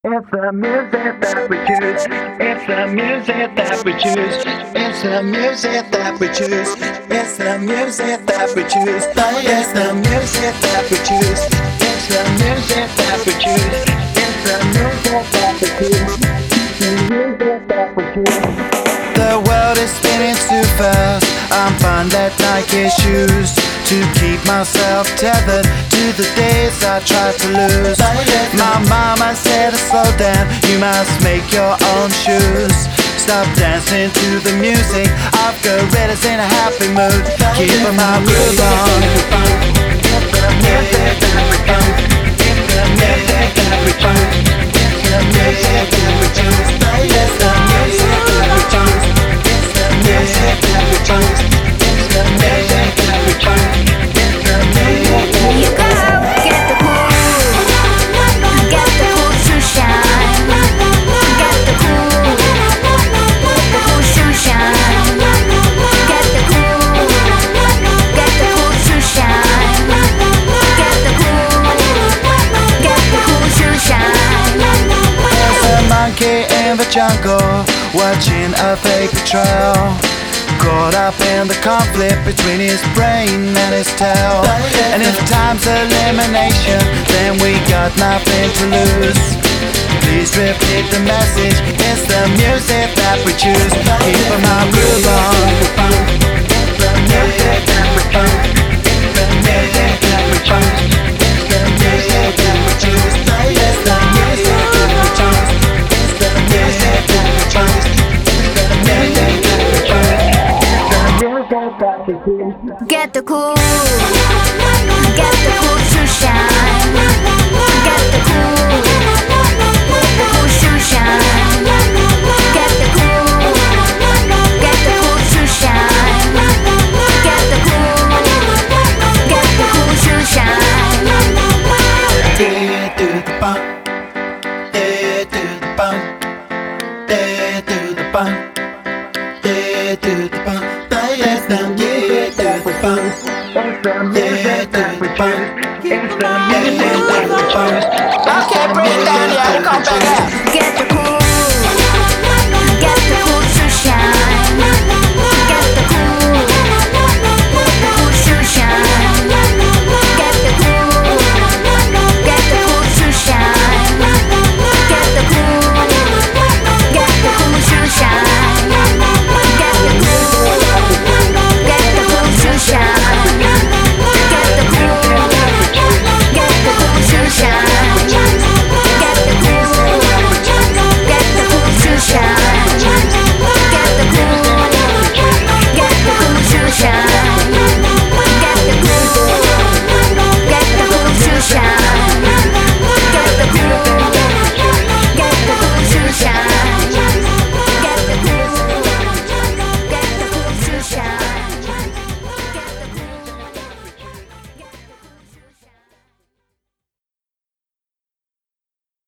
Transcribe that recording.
It's the music that we choose. It's the music that we choose. It's the music that we choose. It's the music that we choose. It's the music that we choose. It's the music that we choose. It's the music that we choose. The music that we choose. The world is spinning too fast. I'm fine that Nike shoes to keep myself tethered to the days I tried to lose. My mama said to slow down, you must make your own shoes. Stop dancing to the music, I've got gorillas in a happy mood. Keep my groove on. It's the music that we choose. It's the music that we choose. It's the music that we choose. It's the music that we choose. It's the music that we choose. It's the music that we choose. It's the music that we choose. Get the cool to shine. Get the cool to shine. Get the cool to shine. Get the cool to shine. There's a monkey in the jungle, watching a fake betrayal. Caught up in the conflict between his brain and his tail. And if time's elimination, then we got nothing to lose. Please repeat the message, it's the music that we choose. Keep my groove on. It's the music that we choose. It's the music that we choose. It's the music that we choose. It's the music that we choose. It's the music that we choose. It's the music that we choose. Get the cool to shine. Get the cool to shine. Get the cool to shine. Get the cool to shine. Dead to the bump, dead to the bump, dead to the bump, dead to the bump. It's the music that we choose. It's the music that we choose. It's the music that we choose. Okay, bring it down.